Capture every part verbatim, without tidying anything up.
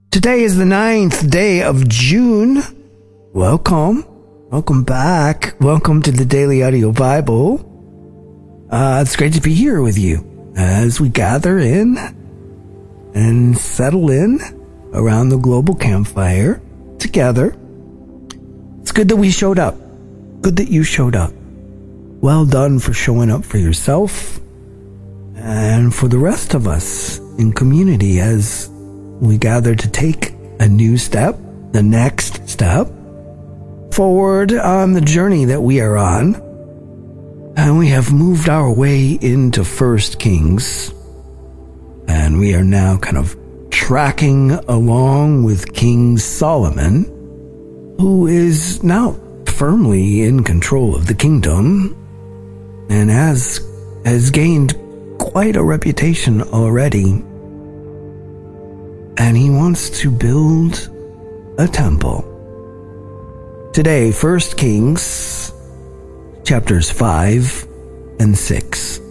Today is the ninth day of June. Welcome. Welcome back. Welcome to the Daily Audio Bible. Uh, it's great to be here with you as we gather in and settle in around the global campfire together. It's good that we showed up. Good that you showed up. Well done for showing up for yourself and for the rest of us in community as we gather to take a new step, the next step, forward on the journey that we are on. And we have moved our way into First Kings. And we are now kind of tracking along with King Solomon, who is now firmly in control of the kingdom and has, has gained quite a reputation already. And he wants to build a temple. Today, First Kings, chapters five and six.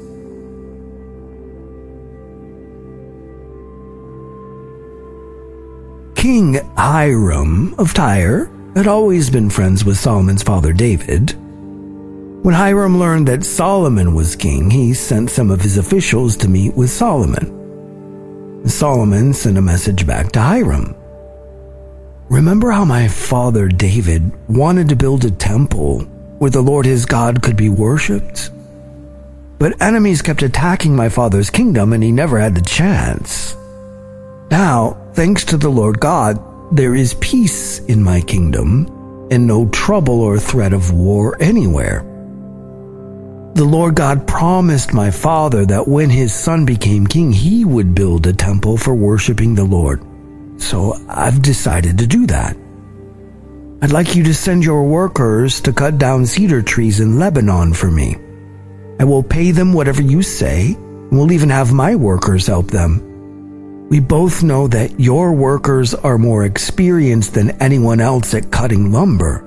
King Hiram of Tyre had always been friends with Solomon's father David. When Hiram learned that Solomon was king, he sent some of his officials to meet with Solomon. Solomon sent a message back to Hiram. Remember how my father David wanted to build a temple where the Lord his God could be worshipped? But enemies kept attacking my father's kingdom and he never had the chance. Now, thanks to the Lord God, there is peace in my kingdom and no trouble or threat of war anywhere. The Lord God promised my father that when his son became king, he would build a temple for worshiping the Lord. So I've decided to do that. I'd like you to send your workers to cut down cedar trees in Lebanon for me. I will pay them whatever you say, and we'll even have my workers help them. We both know that your workers are more experienced than anyone else at cutting lumber.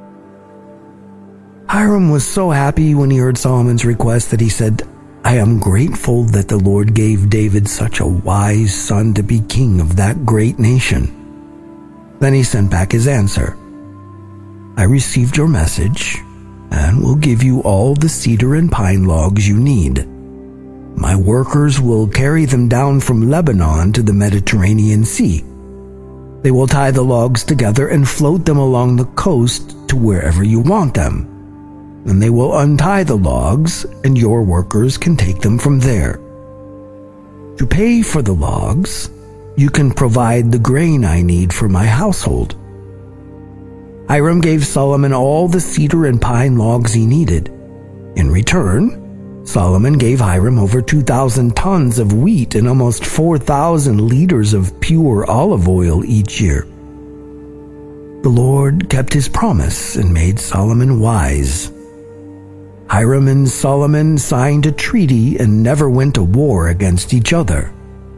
Hiram was so happy when he heard Solomon's request that he said, I am grateful that the Lord gave David such a wise son to be king of that great nation. Then he sent back his answer. I received your message and will give you all the cedar and pine logs you need. My workers will carry them down from Lebanon to the Mediterranean Sea. They will tie the logs together and float them along the coast to wherever you want them. And they will untie the logs, and your workers can take them from there. To pay for the logs, you can provide the grain I need for my household. Hiram gave Solomon all the cedar and pine logs he needed. In return, Solomon gave Hiram over two thousand tons of wheat and almost four thousand liters of pure olive oil each year. The Lord kept his promise and made Solomon wise. Hiram and Solomon signed a treaty and never went to war against each other.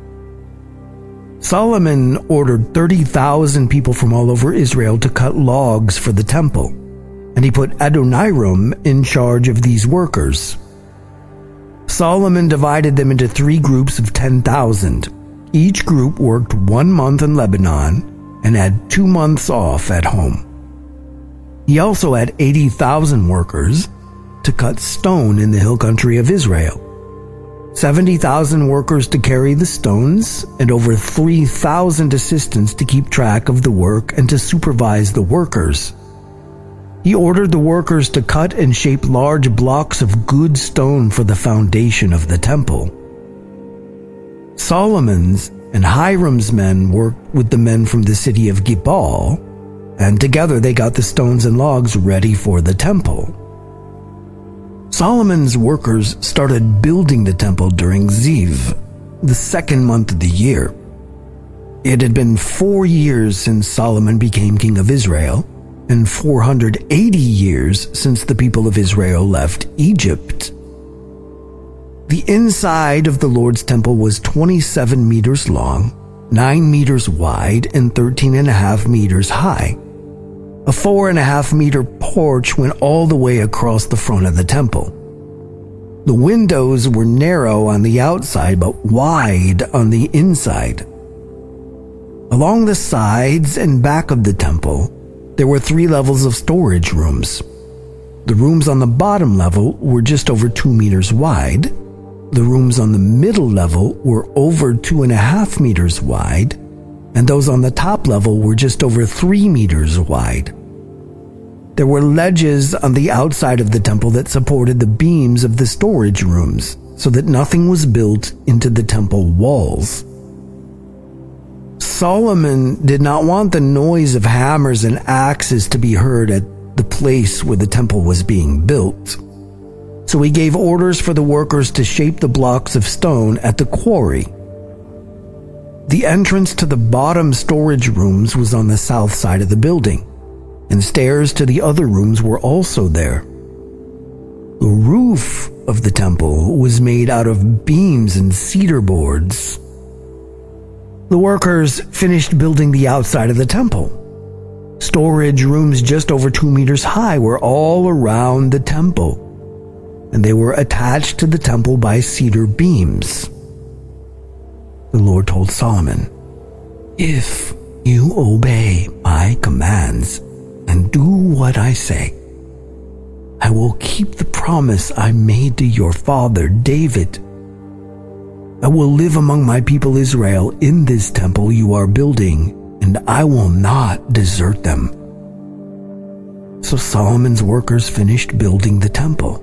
Solomon ordered thirty thousand people from all over Israel to cut logs for the temple, and he put Adoniram in charge of these workers. Solomon divided them into three groups of ten thousand. Each group worked one month in Lebanon and had two months off at home. He also had eighty thousand workers to cut stone in the hill country of Israel, seventy thousand workers to carry the stones, and over three thousand assistants to keep track of the work and to supervise the workers. He ordered the workers to cut and shape large blocks of good stone for the foundation of the temple. Solomon's and Hiram's men worked with the men from the city of Gibal, and together they got the stones and logs ready for the temple. Solomon's workers started building the temple during Ziv, the second month of the year. It had been four years since Solomon became king of Israel, and four hundred eighty years since the people of Israel left Egypt. The inside of the Lord's temple was twenty-seven meters long, nine meters wide, and thirteen and a half meters high. A four and a half meter porch went all the way across the front of the temple. The windows were narrow on the outside but wide on the inside. Along the sides and back of the temple, there were three levels of storage rooms. The rooms on the bottom level were just over two meters wide. The rooms on the middle level were over two and a half meters wide, and those on the top level were just over three meters wide. There were ledges on the outside of the temple that supported the beams of the storage rooms, so that nothing was built into the temple walls. Solomon did not want the noise of hammers and axes to be heard at the place where the temple was being built. So he gave orders for the workers to shape the blocks of stone at the quarry. The entrance to the bottom storage rooms was on the south side of the building, and stairs to the other rooms were also there. The roof of the temple was made out of beams and cedar boards. The workers finished building the outside of the temple. Storage rooms just over two meters high were all around the temple, and they were attached to the temple by cedar beams. The Lord told Solomon, "If you obey my commands and do what I say, I will keep the promise I made to your father David. I will live among my people Israel in this temple you are building, and I will not desert them." So Solomon's workers finished building the temple.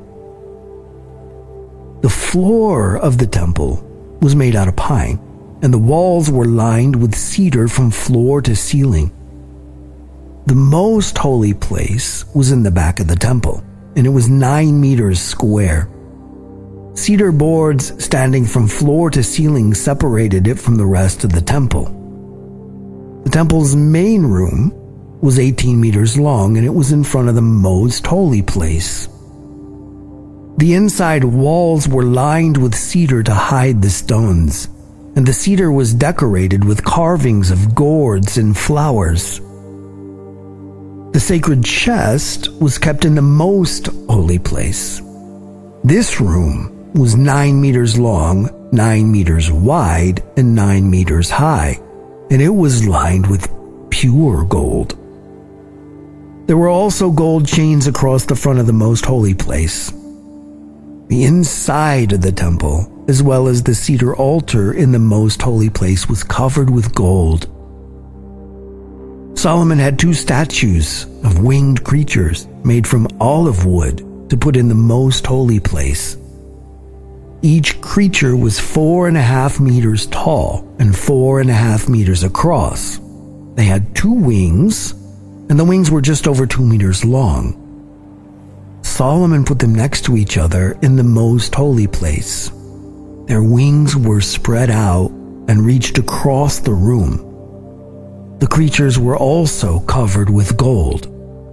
The floor of the temple was made out of pine, and the walls were lined with cedar from floor to ceiling. The most holy place was in the back of the temple, and it was nine meters square. Cedar boards standing from floor to ceiling separated it from the rest of the temple. The temple's main room was eighteen meters long, and it was in front of the most holy place. The inside walls were lined with cedar to hide the stones, and the cedar was decorated with carvings of gourds and flowers. The sacred chest was kept in the most holy place. This room was nine meters long, nine meters wide, and nine meters high, and it was lined with pure gold. There were also gold chains across the front of the most holy place. The inside of the temple, as well as the cedar altar in the most holy place, was covered with gold. Solomon had two statues of winged creatures made from olive wood to put in the most holy place. Each creature was four and a half meters tall and four and a half meters across. They had two wings, and the wings were just over two meters long. Solomon put them next to each other in the most holy place. Their wings were spread out and reached across the room. The creatures were also covered with gold.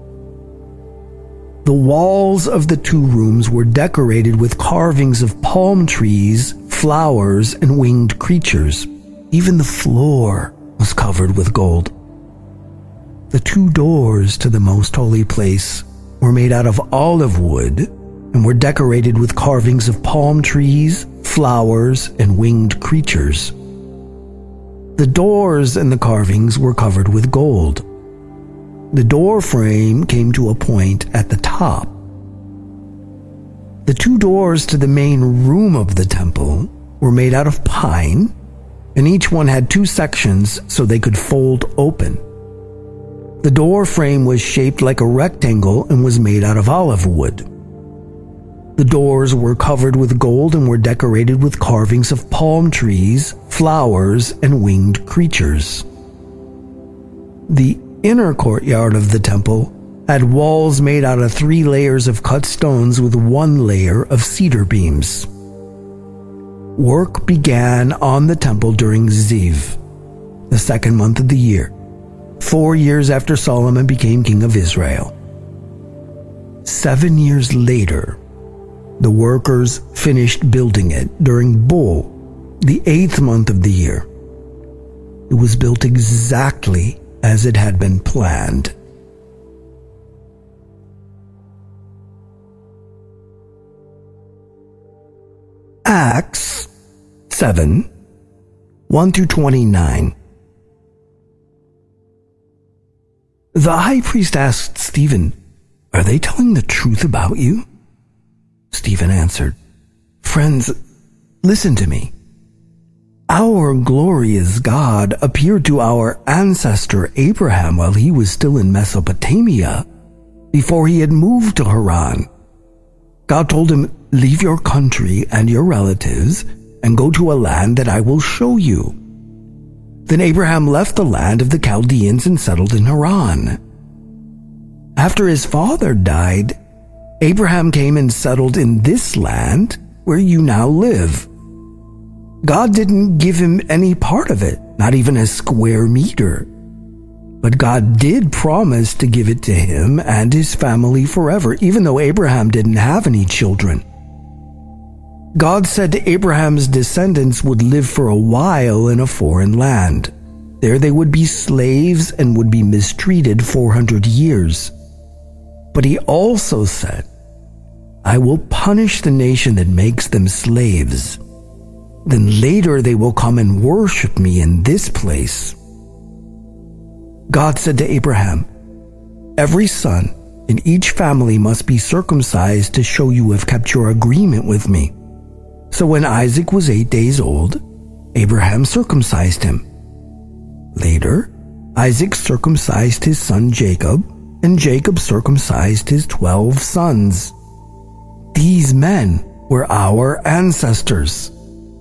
The walls of the two rooms were decorated with carvings of palm trees, flowers, and winged creatures. Even the floor was covered with gold. The two doors to the most holy place were made out of olive wood and were decorated with carvings of palm trees, flowers, and winged creatures. The doors and the carvings were covered with gold. The door frame came to a point at the top. The two doors to the main room of the temple were made out of pine, and each one had two sections so they could fold open. The door frame was shaped like a rectangle and was made out of olive wood. The doors were covered with gold and were decorated with carvings of palm trees, flowers, and winged creatures. The inner courtyard of the temple had walls made out of three layers of cut stones with one layer of cedar beams. Work began on the temple during Ziv, the second month of the year, four years after Solomon became king of Israel. Seven years later, the workers finished building it during Bul, the eighth month of the year. It was built exactly as it had been planned. Acts seven, one through twenty-nine. The high priest asked Stephen, "Are they telling the truth about you?" Stephen answered, "Friends, listen to me. Our glorious God appeared to our ancestor Abraham while he was still in Mesopotamia, before he had moved to Haran. God told him, 'Leave your country and your relatives and go to a land that I will show you.' Then Abraham left the land of the Chaldeans and settled in Haran. After his father died, Abraham came and settled in this land where you now live. God didn't give him any part of it, not even a square meter. But God did promise to give it to him and his family forever, even though Abraham didn't have any children. God said Abraham's descendants would live for a while in a foreign land. There they would be slaves and would be mistreated four hundred years. But he also said, 'I will punish the nation that makes them slaves. Then later they will come and worship me in this place.' God said to Abraham, 'Every son in each family must be circumcised to show you have kept your agreement with me.' So when Isaac was eight days old, Abraham circumcised him. Later, Isaac circumcised his son Jacob, and Jacob circumcised his twelve sons. These men were our ancestors.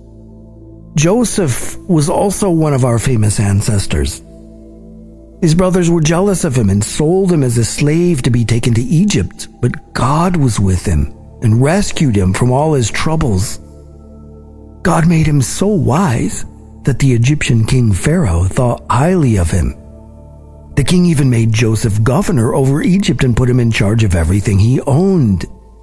Joseph was also one of our famous ancestors. His brothers were jealous of him and sold him as a slave to be taken to Egypt, but God was with him and rescued him from all his troubles. God made him so wise that the Egyptian king Pharaoh thought highly of him. The king even made Joseph governor over Egypt and put him in charge of everything he owned.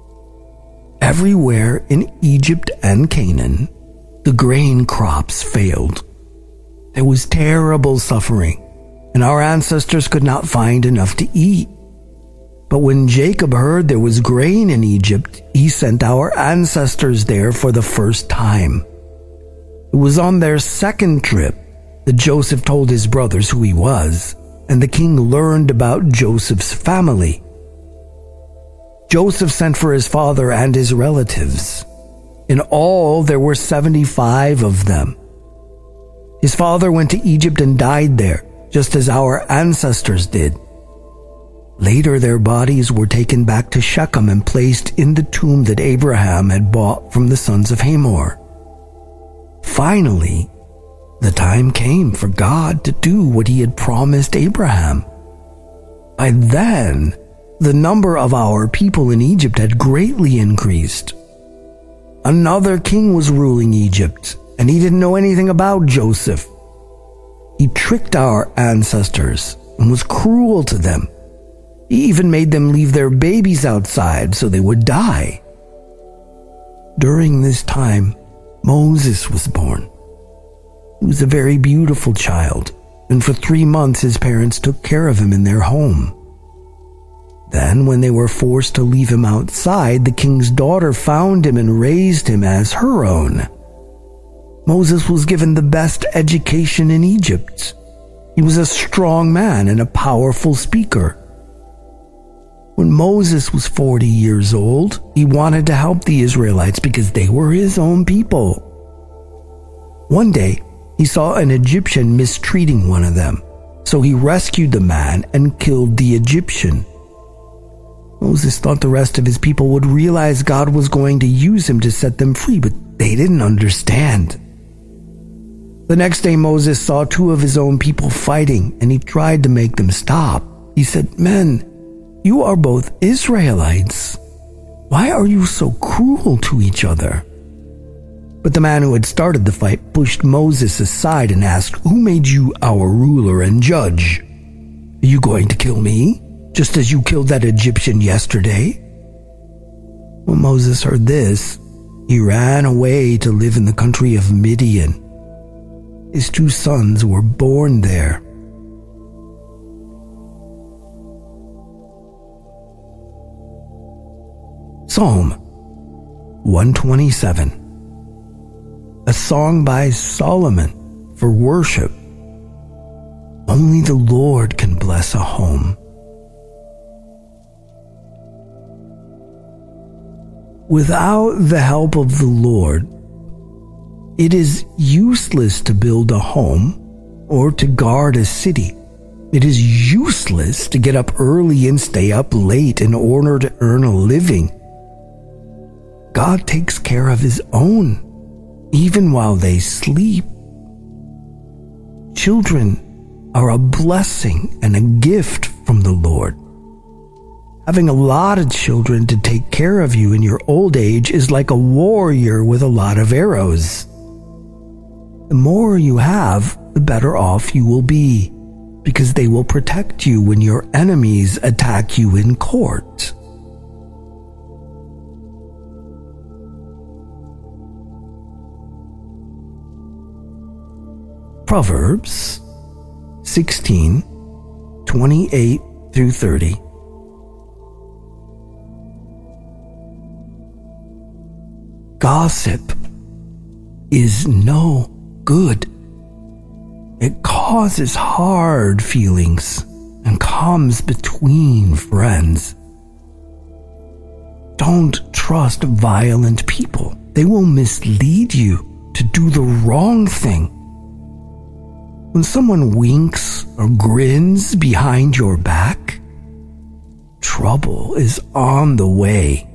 Everywhere in Egypt and Canaan, the grain crops failed. There was terrible suffering, and our ancestors could not find enough to eat. But when Jacob heard there was grain in Egypt, he sent our ancestors there for the first time. It was on their second trip that Joseph told his brothers who he was, and the king learned about Joseph's family. Joseph sent for his father and his relatives. In all, there were seventy-five of them. His father went to Egypt and died there, just as our ancestors did. Later, their bodies were taken back to Shechem and placed in the tomb that Abraham had bought from the sons of Hamor. Finally, the time came for God to do what he had promised Abraham. By then, the number of our people in Egypt had greatly increased. Another king was ruling Egypt, and he didn't know anything about Joseph. He tricked our ancestors and was cruel to them. He even made them leave their babies outside so they would die. During this time, Moses was born. He was a very beautiful child, and for three months his parents took care of him in their home. Then, when they were forced to leave him outside, the king's daughter found him and raised him as her own. Moses was given the best education in Egypt. He was a strong man and a powerful speaker. When Moses was forty years old, he wanted to help the Israelites because they were his own people. One day, he saw an Egyptian mistreating one of them, so he rescued the man and killed the Egyptian. Moses thought the rest of his people would realize God was going to use him to set them free, but they didn't understand. The next day, Moses saw two of his own people fighting, and he tried to make them stop. He said, "Men, you are both Israelites. Why are you so cruel to each other?" But the man who had started the fight pushed Moses aside and asked, "Who made you our ruler and judge? Are you going to kill me, just as you killed that Egyptian yesterday?" When Moses heard this, he ran away to live in the country of Midian. His two sons were born there. Psalm one twenty-seven, a song by Solomon for worship. Only the Lord can bless a home, without the help of the Lord, it is useless to build a home or to guard a city. It is useless to get up early and stay up late in order to earn a living. God takes care of his own, even while they sleep. Children are a blessing and a gift from the Lord. Having a lot of children to take care of you in your old age is like a warrior with a lot of arrows. The more you have, the better off you will be, because they will protect you when your enemies attack you in court. Proverbs sixteen, twenty-eight through thirty. Gossip is no good. It causes hard feelings and comes between friends. Don't trust violent people. They will mislead you to do the wrong thing. When someone winks or grins behind your back, trouble is on the way.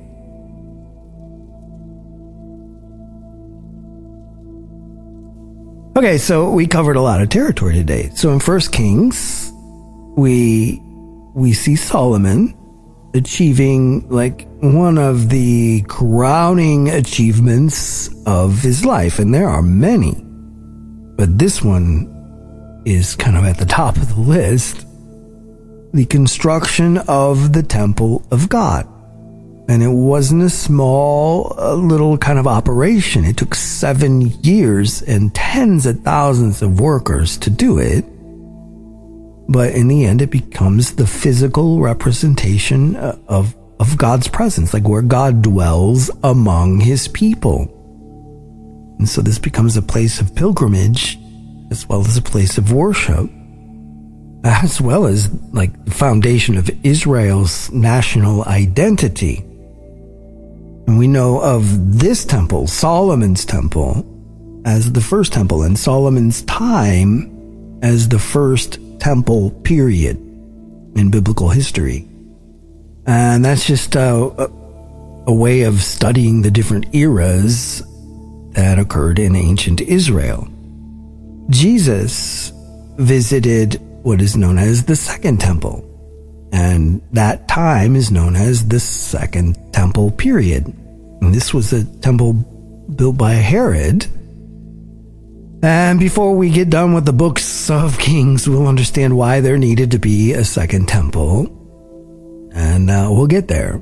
Okay, so we covered a lot of territory today. So in First Kings, we we see Solomon achieving like one of the crowning achievements of his life, and there are many. But this one is kind of at the top of the list. The construction of the temple of God. And it wasn't a small uh, little kind of operation. It took seven years and tens of thousands of workers to do it. But in the end, it becomes the physical representation of, of God's presence, like where God dwells among his people. And so this becomes a place of pilgrimage as well as a place of worship, as well as like the foundation of Israel's national identity. And we know of this temple, Solomon's temple, as the first temple, and Solomon's time as the first temple period in biblical history. And that's just a, a, a way of studying the different eras that occurred in ancient Israel. Jesus visited what is known as the Second Temple, and that time is known as the Second Temple period. And this was a temple built by Herod. And before we get done with the books of Kings, we'll understand why there needed to be a second temple. And uh, we'll get there.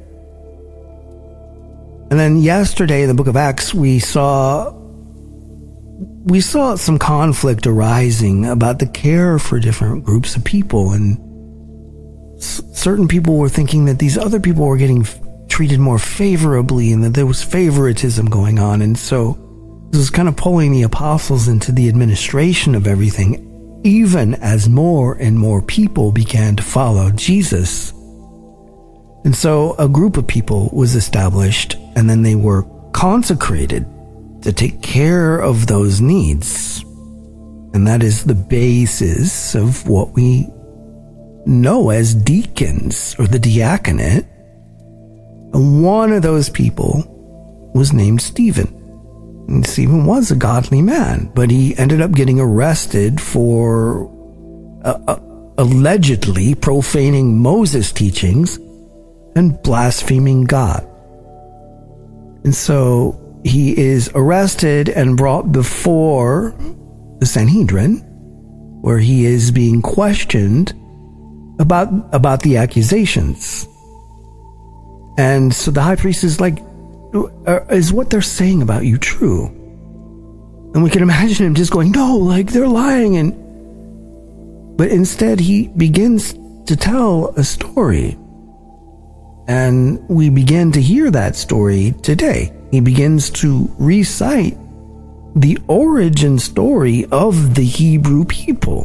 And then yesterday in the book of Acts, we saw we saw some conflict arising about the care for different groups of people. And s- certain people were thinking that these other people were getting f- treated more favorably and that there was favoritism going on. And so this was kind of pulling the apostles into the administration of everything, even as more and more people began to follow Jesus. And so a group of people was established, and then they were consecrated to take care of those needs. And that is the basis of what we know as deacons, or the diaconate. And one of those people was named Stephen. And Stephen was a godly man, but he ended up getting arrested for uh, uh, allegedly profaning Moses' teachings and blaspheming God. And so he is arrested and brought before the Sanhedrin, where he is being questioned about, about the accusations. And so the high priest is like, is what they're saying about you true? And we can imagine him just going, no, like they're lying. And but instead he begins to tell a story. And we begin to hear that story today. He begins to recite the origin story of the Hebrew people.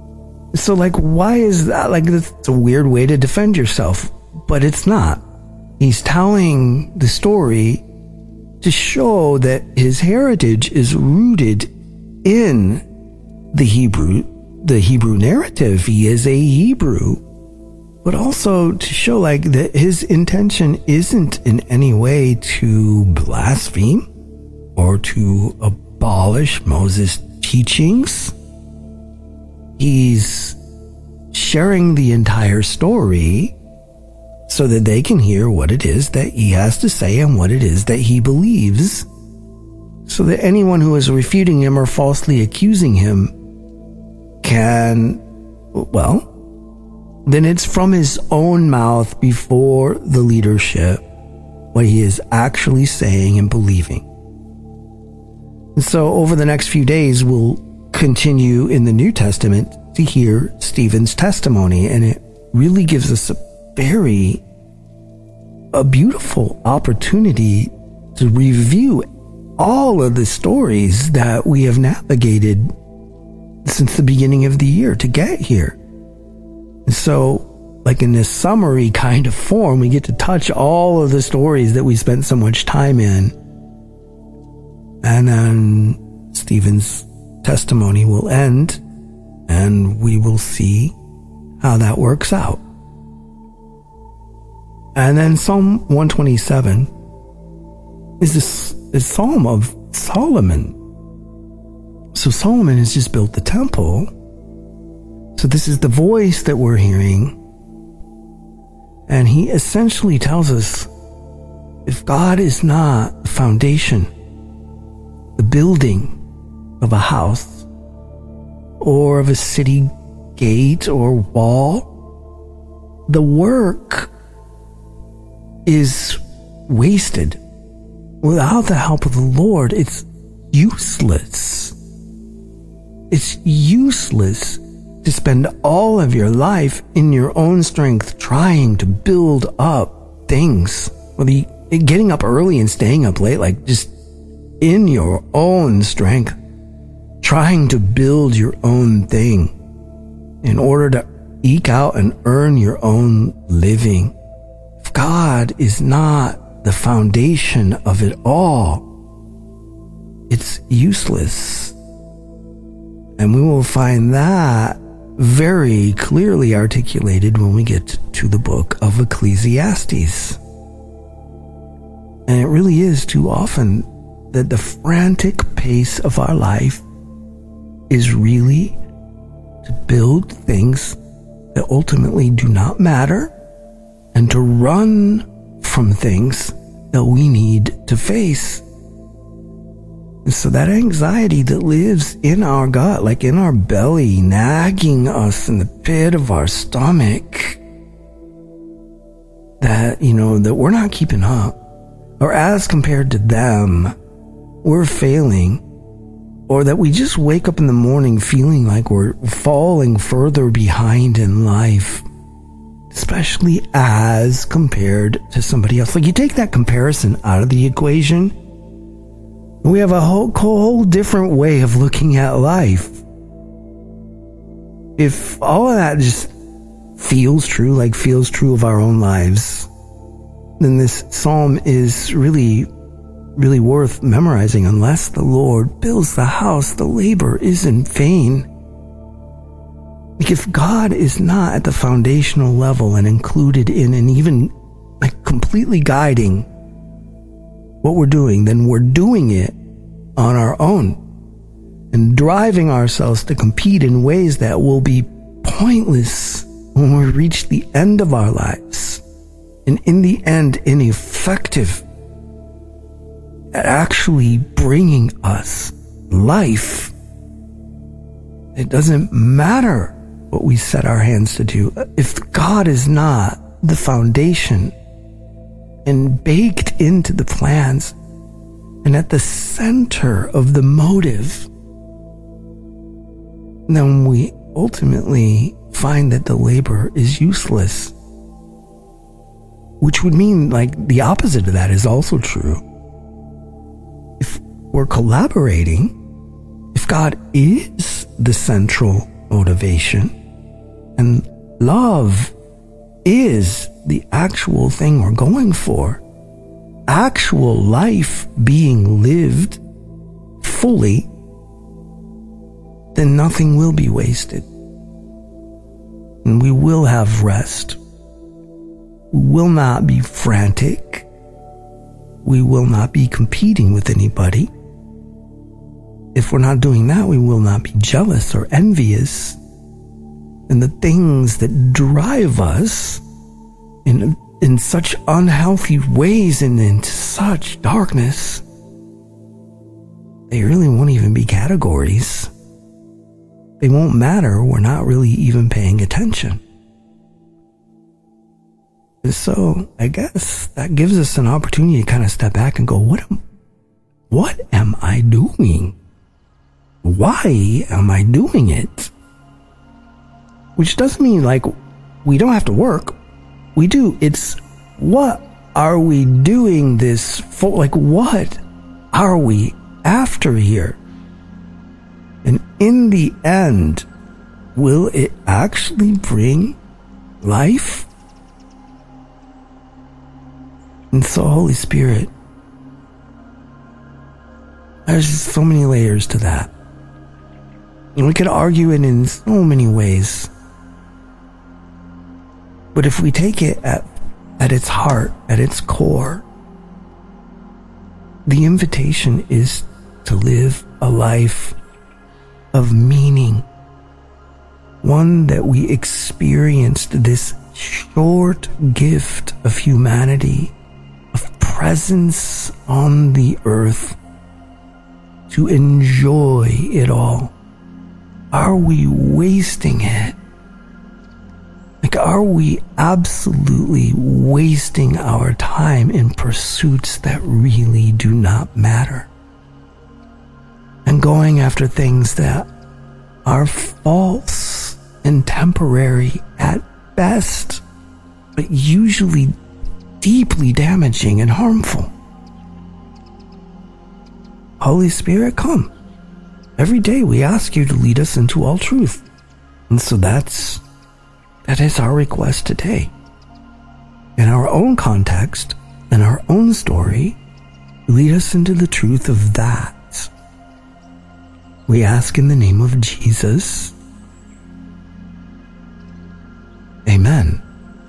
So like, why is that? Like, that's a weird way to defend yourself, but it's not. he's telling the story to show that his heritage is rooted in the Hebrew, the Hebrew narrative. He is a Hebrew, but also to show like that his intention isn't in any way to blaspheme or to abolish Moses' teachings. He's sharing the entire story so that they can hear what it is that he has to say and what it is that he believes, so that anyone who is refuting him or falsely accusing him can, well, then it's from his own mouth before the leadership what he is actually saying and believing. And so over the next few days, we'll continue in the New Testament to hear Stephen's testimony, and it really gives us a very a beautiful opportunity to review all of the stories that we have navigated since the beginning of the year to get here. And so, like in this summary kind of form, we get to touch all of the stories that we spent so much time in. And then Stephen's testimony will end, and we will see how that works out. And then Psalm one twenty-seven is this, this Psalm of Solomon. So Solomon has just built the temple. So this is the voice that we're hearing. And he essentially tells us, if God is not the foundation, the building of a house, or of a city gate or wall, the work is wasted. Without the help of the Lord, it's useless. It's useless to spend all of your life in your own strength trying to build up things. Whether you, getting up early and staying up late, like just in your own strength, trying to build your own thing in order to eke out and earn your own living. If God is not the foundation of it all, it's useless. And we will find that very clearly articulated when we get to the book of Ecclesiastes. And it really is too often that the frantic pace of our life is really to build things that ultimately do not matter and to run from things that we need to face. And so that anxiety that lives in our gut, like in our belly, nagging us in the pit of our stomach, that, you know, that we're not keeping up, or as compared to them, we're failing, or that we just wake up in the morning feeling like we're falling further behind in life, especially as compared to somebody else. Like, you take that comparison out of the equation, we have a whole, whole different way of looking at life. If all of that just feels true, like feels true of our own lives, then this psalm is really, really worth memorizing. Unless the Lord builds the house, the labor is in vain. Like, if God is not at the foundational level and included in and even like completely guiding what we're doing, then we're doing it on our own and driving ourselves to compete in ways that will be pointless when we reach the end of our lives, and in the end ineffective at actually bringing us life. It doesn't matter what we set our hands to do. If God is not the foundation and baked into the plans and at the center of the motive, then we ultimately find that the labor is useless. Which would mean, like, the opposite of that is also true. If we're collaborating, if God is the central motivation, and love is the actual thing we're going for, actual life being lived fully, then nothing will be wasted. And we will have rest. We will not be frantic. We will not be competing with anybody. If we're not doing that, we will not be jealous or envious. And the things that drive us in, in such unhealthy ways and into such darkness, they really won't even be categories. They won't matter. We're not really even paying attention. And so I guess that gives us an opportunity to kind of step back and go, what am, what am I doing? Why am I doing it? Which doesn't mean like we don't have to work. We do. It's what are we doing this for? Like what are we after here? And in the end, will it actually bring life? And so, Holy Spirit, there's just so many layers to that. And we could argue it in so many ways. But if we take it at, at its heart, at its core, the invitation is to live a life of meaning. One that we experienced this short gift of humanity, of presence on the earth, to enjoy it all. Are we wasting it? Like, are we absolutely wasting our time in pursuits that really do not matter? And going after things that are false and temporary at best, but usually deeply damaging and harmful. Holy Spirit, come. Every day we ask you to lead us into all truth. And so that's, that is our request today. In our own context, in our own story, lead us into the truth of that. We ask in the name of Jesus. Amen.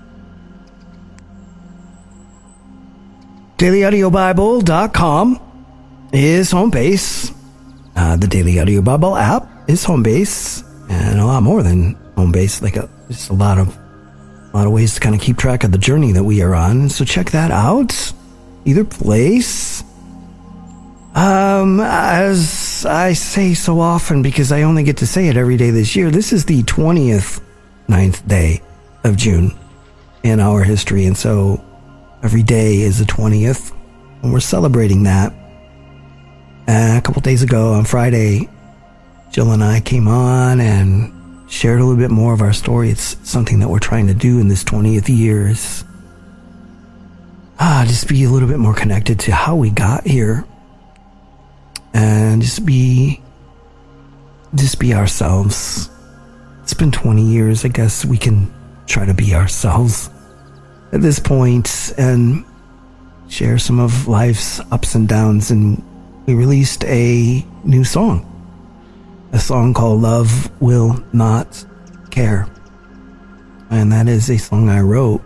daily audio bible dot com is home base. Uh, the Daily Audio Bible app is home base, and a lot more than home base. Like a, just a lot of, a lot of ways to kind of keep track of the journey that we are on. So check that out. Either place. Um, as I say so often, because I only get to say it every day this year, this is the twentieth, ninth day of June in our history. And so every day is the twentieth, and we're celebrating that. And a couple days ago on Friday, Jill and I came on and shared a little bit more of our story. It's something that we're trying to do in this twentieth year is ah, just be a little bit more connected to how we got here. And just be, just be ourselves. It's been twenty years. I guess we can try to be ourselves at this point and share some of life's ups and downs. And we released a new song, a song called Love Will Not Care. And that is a song I wrote.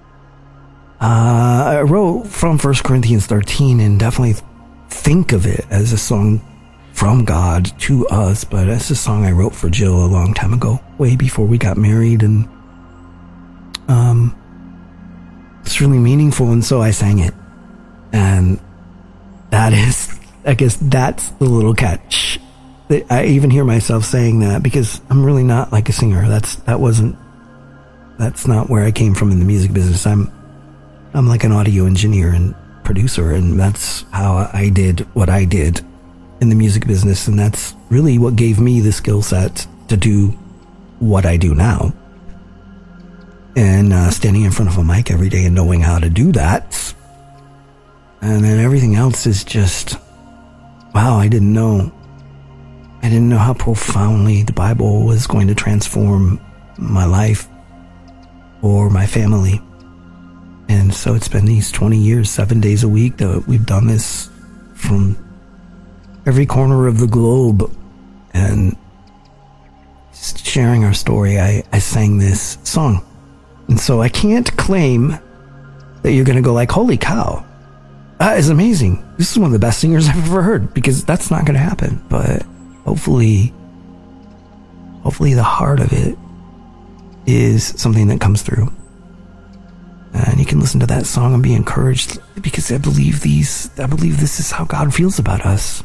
Uh, I wrote from First Corinthians thirteen, and definitely think of it as a song from God to us, but it's a song I wrote for Jill a long time ago, way before we got married, and um, it's really meaningful, and so I sang it. And that is, I guess that's the little catch. I even hear myself saying that because I'm really not like a singer. That's, that wasn't, that's not where I came from in the music business. I'm, I'm like an audio engineer and producer, and that's how I did what I did in the music business, and that's really what gave me the skill set to do what I do now. And uh, standing in front of a mic every day and knowing how to do that. And then everything else is just, wow, I didn't know. I didn't know how profoundly the Bible was going to transform my life or my family. And so it's been these twenty years, seven days a week that we've done this from every corner of the globe. And just sharing our story, I, I sang this song. And so I can't claim that you're going to go like, holy cow, that is amazing. This is one of the best singers I've ever heard, because that's not going to happen. But hopefully, hopefully the heart of it is something that comes through. And you can listen to that song and be encouraged, because I believe these, I believe this is how God feels about us.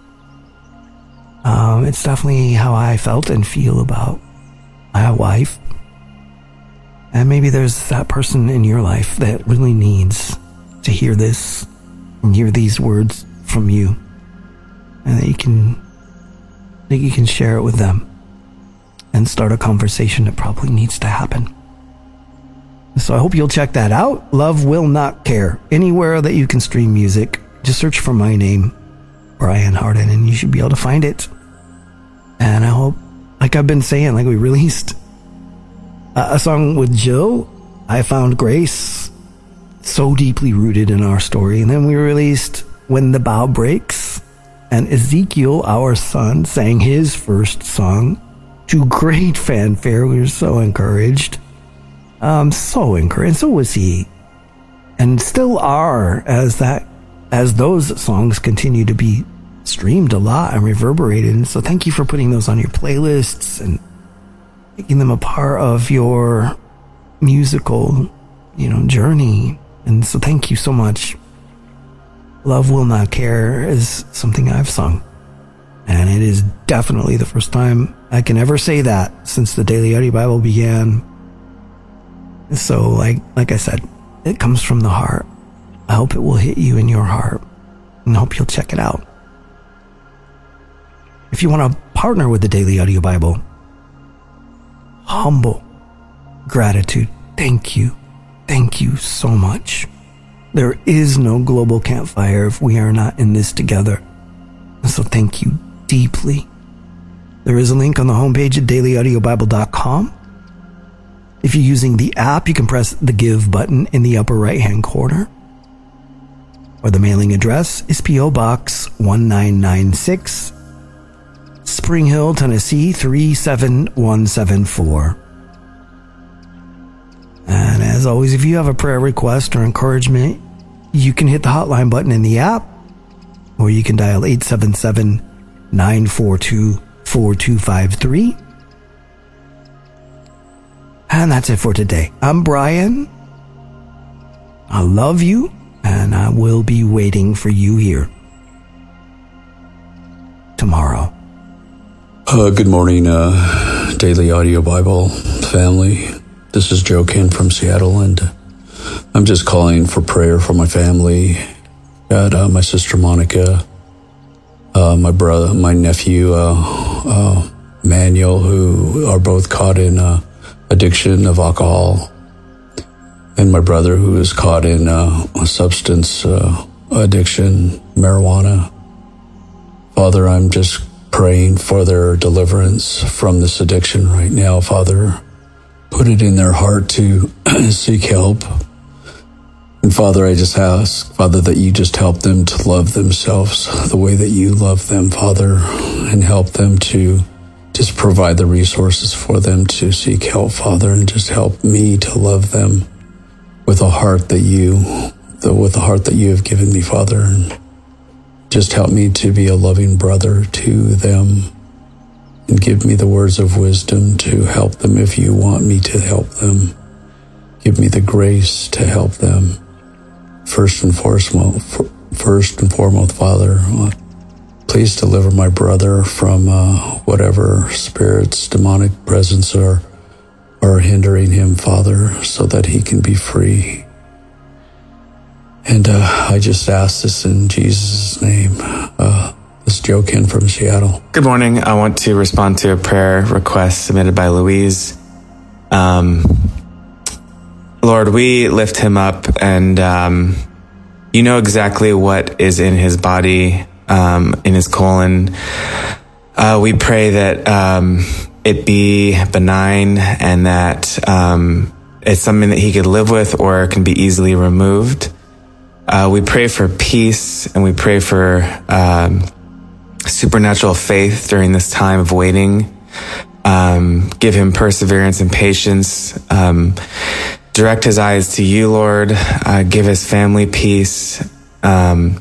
Um, it's definitely how I felt and feel about my wife. And maybe there's that person in your life that really needs to hear this and hear these words from you, and that you can, that you can share it with them and start a conversation that probably needs to happen. So I hope you'll check that out. Love Will Not Care. Anywhere that you can stream music, just search for my name, Brian Hardin, and you should be able to find it. And I hope, like I've been saying, like we released a, a song with Jill, I Found Grace, so deeply rooted in our story. And then we released When the Bow Breaks, and Ezekiel, our son, sang his first song to great fanfare. We were so encouraged. Um, so encouraged. So was he. And still are, as that, as those songs continue to be streamed a lot and reverberated. And so thank you for putting those on your playlists and making them a part of your musical, you know, journey. And so thank you so much. Love Will Not Care is something I've sung, and it is definitely the first time I can ever say that since the Daily Audio Bible began. So like, like I said, it comes from the heart. I hope it will hit you in your heart, and I hope you'll check it out. If you want to partner with the Daily Audio Bible, humble gratitude. Thank you. Thank you so much. There is no global campfire if we are not in this together. So thank you deeply. There is a link on the homepage at daily audio bible dot com. If you're using the app, you can press the Give button in the upper right-hand corner. Or the mailing address is P O Box one nine nine six, Spring Hill, Tennessee three seven one seven four. And as always, if you have a prayer request or encouragement, you can hit the hotline button in the app, or you can dial eight seven seven, nine four two, four two five three. And that's it for today. I'm Brian. I love you, and I will be waiting for you here tomorrow. Uh, good morning, uh, Daily Audio Bible family. This is Joe Ken from Seattle, and I'm just calling for prayer for my family. Got uh, my sister Monica, uh, my brother, my nephew uh, uh, Manuel, who are both caught in uh, addiction of alcohol, and my brother, who is caught in uh, a substance uh, addiction, marijuana. Father, I'm just praying for their deliverance from this addiction right now, Father. Put it in their heart to seek help. And Father, I just ask, Father, that you just help them to love themselves the way that you love them, Father, and help them to just provide the resources for them to seek help, Father, and just help me to love them with a heart that you, the, with the heart that you have given me, Father. And just help me to be a loving brother to them, and give me the words of wisdom to help them if you want me to help them. Give me the grace to help them. First and foremost, first and foremost, Father, please deliver my brother from uh, whatever spirits, demonic presence are, are hindering him, Father, so that he can be free. And uh, I just ask this in Jesus' name. Uh, This is Joe Ken from Seattle. Good morning. I want to respond to a prayer request submitted by Louise. Um, Lord, we lift him up, and um, you know exactly what is in his body, um, in his colon. Uh, we pray that um, it be benign, and that um, it's something that he could live with or can be easily removed. Uh, we pray for peace, and we pray for um, supernatural faith during this time of waiting. Um, give him perseverance and patience. Um, direct his eyes to you, Lord. Uh, give his family peace. Um,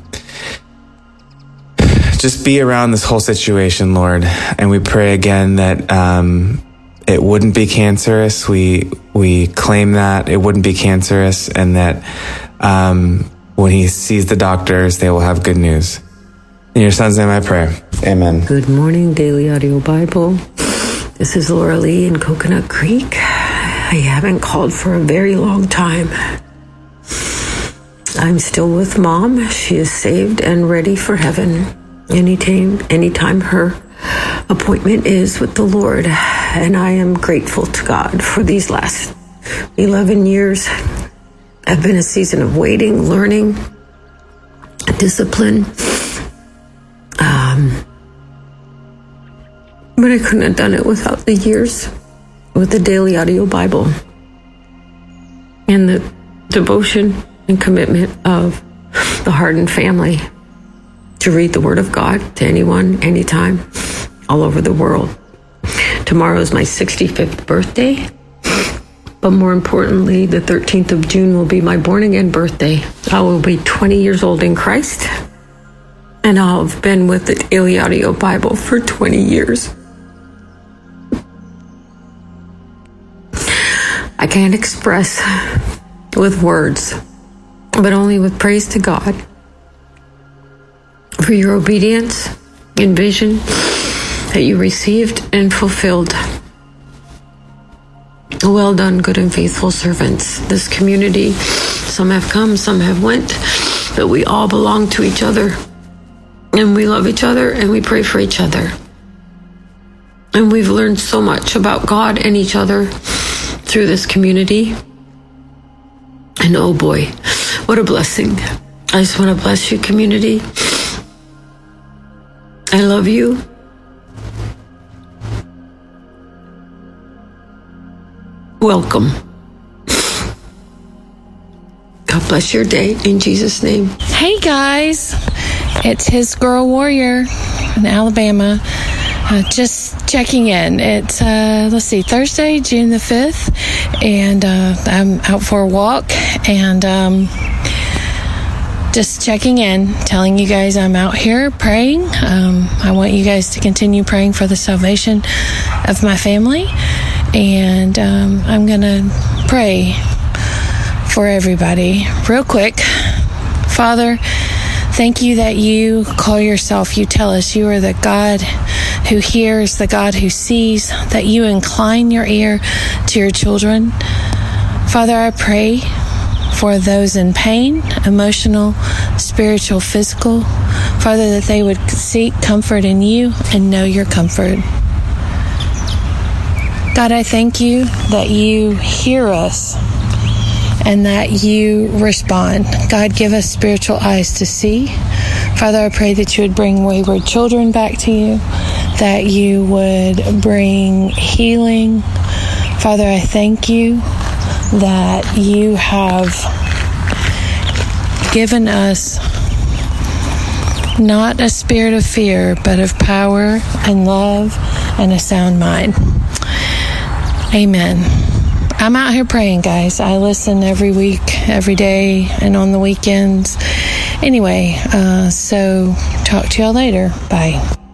just be around this whole situation, Lord. And we pray again that um, it wouldn't be cancerous. We we claim that it wouldn't be cancerous, and that um, when he sees the doctors, they will have good news. In your son's name I pray. Amen. Good morning, Daily Audio Bible. This is Laura Lee in Coconut Creek. I haven't called for a very long time. I'm still with Mom. She is saved and ready for heaven. Anytime, anytime her appointment is with the Lord. And I am grateful to God for these last eleven years. I've been a season of waiting, learning, discipline. Um, but I couldn't have done it without the years with the Daily Audio Bible and the devotion and commitment of the Hardin family to read the Word of God to anyone, anytime, all over the world. Tomorrow is my sixty-fifth birthday, but more importantly, the thirteenth of June will be my born-again birthday. I will be twenty years old in Christ, and I'll have been with the Daily Audio Bible for twenty years. I can't express with words, but only with praise to God for your obedience and vision that you received and fulfilled. Well done, good and faithful servants. This community, some have come, some have went, but we all belong to each other, and we love each other, and we pray for each other. And we've learned so much about God and each other through this community. And oh boy, what a blessing. I just want to bless you, community. I love you. Welcome. God bless your day in Jesus' name. Hey guys, it's His Girl Warrior in Alabama. Uh, just checking in. It's, uh, let's see, Thursday, June the fifth, and uh, I'm out for a walk, and um, just checking in, telling you guys I'm out here praying. Um, I want you guys to continue praying for the salvation of my family, and um, I'm going to pray for everybody real quick. Father, thank you that you call yourself, you tell us you are the God who hears, the God who sees, that you incline your ear to your children. Father, I pray for those in pain, emotional, spiritual, physical. Father, that they would seek comfort in you and know your comfort. God, I thank you that you hear us and that you respond. God, give us spiritual eyes to see. Father, I pray that you would bring wayward children back to you, that you would bring healing. Father, I thank you that you have given us not a spirit of fear, but of power and love and a sound mind. Amen. I'm out here praying, guys. I listen every week, every day, and on the weekends. Anyway, uh, so talk to y'all later. Bye.